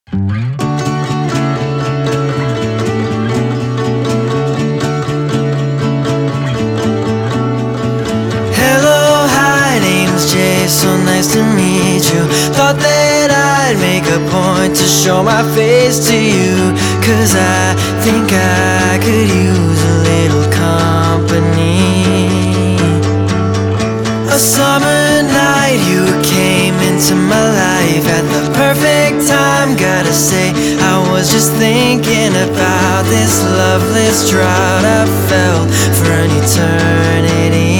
Hello, hi, name's Jay, so nice to meet you. Thought that I'd make a point to show my face to you, 'cause I think I could use a little company. A summer night, you came into my life at the perfect time. Gotta say, I was just thinking about this loveless drought I felt for an eternity.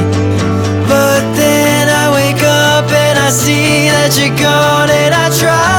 But then I wake up and I see that you're gone, and I try